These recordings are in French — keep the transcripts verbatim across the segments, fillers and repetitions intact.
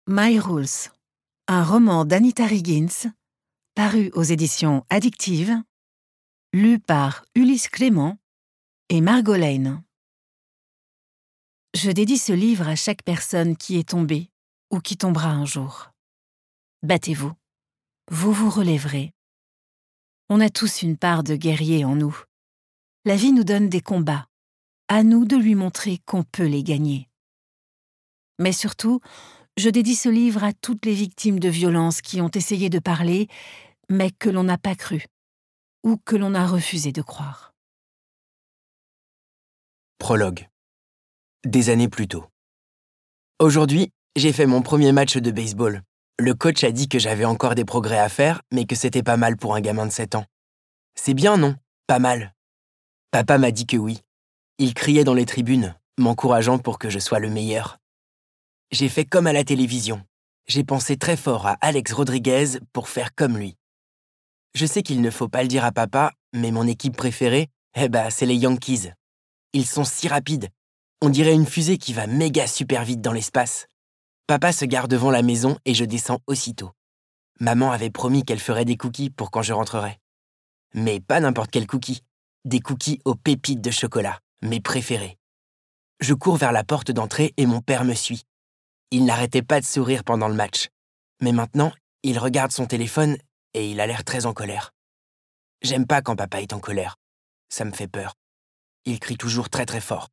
My Rules, un roman d'Anita Riggins, paru aux éditions Addictive, lu par Ulysse Clément et Margot Lane. Je dédie ce livre à chaque personne qui est tombée ou qui tombera un jour. Battez-vous, vous vous relèverez. On a tous une part de guerrier en nous. La vie nous donne des combats, à nous de lui montrer qu'on peut les gagner. Mais surtout, je dédie ce livre à toutes les victimes de violences qui ont essayé de parler, mais que l'on n'a pas cru, ou que l'on a refusé de croire. Prologue. Des années plus tôt. Aujourd'hui, j'ai fait mon premier match de baseball. Le coach a dit que j'avais encore des progrès à faire, mais que c'était pas mal pour un gamin de sept ans. C'est bien, non? Pas mal. Papa m'a dit que oui. Il criait dans les tribunes, m'encourageant pour que je sois le meilleur. J'ai fait comme à la télévision. J'ai pensé très fort à Alex Rodriguez pour faire comme lui. Je sais qu'il ne faut pas le dire à papa, mais mon équipe préférée, eh ben, c'est les Yankees. Ils sont si rapides. On dirait une fusée qui va méga super vite dans l'espace. Papa se gare devant la maison et je descends aussitôt. Maman avait promis qu'elle ferait des cookies pour quand je rentrerai. Mais pas n'importe quel cookie. Des cookies aux pépites de chocolat, mes préférés. Je cours vers la porte d'entrée et mon père me suit. Il n'arrêtait pas de sourire pendant le match. Mais maintenant, il regarde son téléphone et il a l'air très en colère. J'aime pas quand papa est en colère. Ça me fait peur. Il crie toujours très très fort.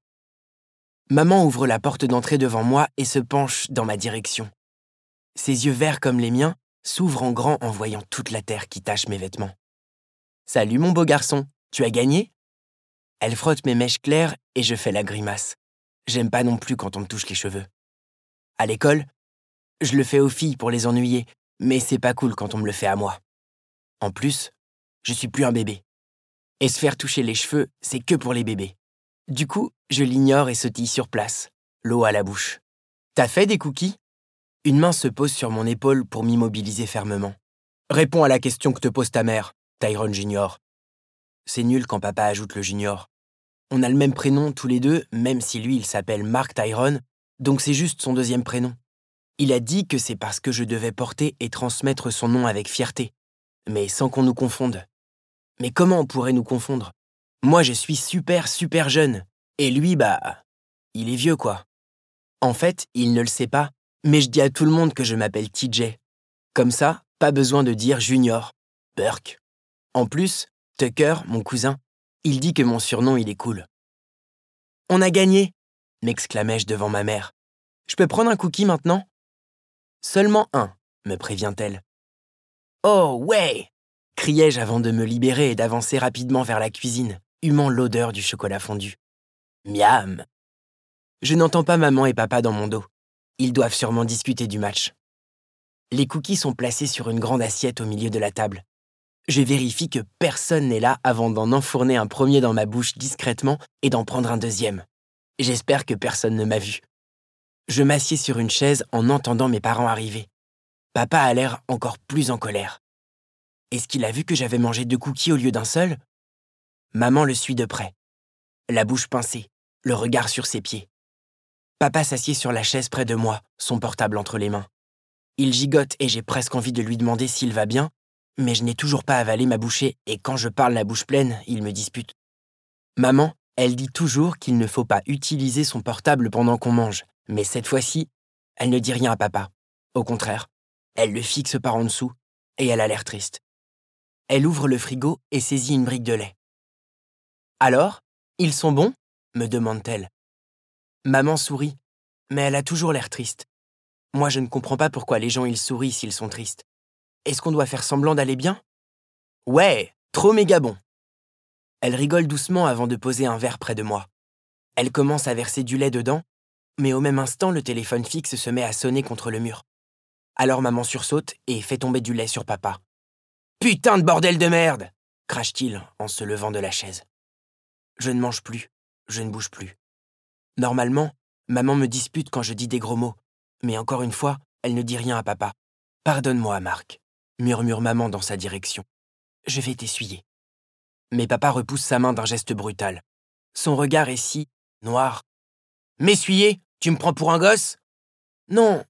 Maman ouvre la porte d'entrée devant moi et se penche dans ma direction. Ses yeux verts comme les miens s'ouvrent en grand en voyant toute la terre qui tache mes vêtements. « Salut mon beau garçon, tu as gagné ?» Elle frotte mes mèches claires et je fais la grimace. J'aime pas non plus quand on me touche les cheveux. À l'école, je le fais aux filles pour les ennuyer, mais c'est pas cool quand on me le fait à moi. En plus, je suis plus un bébé. Et se faire toucher les cheveux, c'est que pour les bébés. Du coup, je l'ignore et sautille sur place, l'eau à la bouche. « T'as fait des cookies ?» Une main se pose sur mon épaule pour m'immobiliser fermement. « Réponds à la question que te pose ta mère, Tyrone Junior. » C'est nul quand papa ajoute le junior. On a le même prénom tous les deux, même si lui il s'appelle Mark Tyrone, donc c'est juste son deuxième prénom. Il a dit que c'est parce que je devais porter et transmettre son nom avec fierté, mais sans qu'on nous confonde. Mais comment on pourrait nous confondre? Moi je suis super super jeune, et lui bah, il est vieux quoi. En fait, il ne le sait pas, mais je dis à tout le monde que je m'appelle T J. Comme ça, pas besoin de dire Junior, Burke. En plus, Tucker, mon cousin, il dit que mon surnom il est cool. « On a gagné !» m'exclamai-je devant ma mère. « Je peux prendre un cookie maintenant ?»« Seulement un, » me prévient-elle. « Oh ouais !» criai-je avant de me libérer et d'avancer rapidement vers la cuisine, humant l'odeur du chocolat fondu. Miam! Je n'entends pas maman et papa dans mon dos. Ils doivent sûrement discuter du match. Les cookies sont placés sur une grande assiette au milieu de la table. Je vérifie que personne n'est là avant d'en enfourner un premier dans ma bouche discrètement et d'en prendre un deuxième. J'espère que personne ne m'a vu. Je m'assieds sur une chaise en entendant mes parents arriver. Papa a l'air encore plus en colère. Est-ce qu'il a vu que j'avais mangé deux cookies au lieu d'un seul? Maman le suit de près. La bouche pincée, le regard sur ses pieds. Papa s'assied sur la chaise près de moi, son portable entre les mains. Il gigote et j'ai presque envie de lui demander s'il va bien, mais je n'ai toujours pas avalé ma bouchée et quand je parle la bouche pleine, il me dispute. Maman, elle dit toujours qu'il ne faut pas utiliser son portable pendant qu'on mange, mais cette fois-ci, elle ne dit rien à papa. Au contraire, elle le fixe par en dessous et elle a l'air triste. Elle ouvre le frigo et saisit une brique de lait. « Alors, ils sont bons ?» me demande-t-elle. Maman sourit, mais elle a toujours l'air triste. Moi, je ne comprends pas pourquoi les gens ils sourient s'ils sont tristes. Est-ce qu'on doit faire semblant d'aller bien? Ouais, trop méga bon. Elle rigole doucement avant de poser un verre près de moi. Elle commence à verser du lait dedans, mais au même instant, le téléphone fixe se met à sonner contre le mur. Alors maman sursaute et fait tomber du lait sur papa. « Putain de bordel de merde !» crache-t-il en se levant de la chaise. Je ne mange plus, je ne bouge plus. Normalement, maman me dispute quand je dis des gros mots, mais encore une fois, elle ne dit rien à papa. « Pardonne-moi, Marc », murmure maman dans sa direction. « Je vais t'essuyer. » Mais papa repousse sa main d'un geste brutal. Son regard est si noir. « M'essuyer? Tu me prends pour un gosse ?»« Non,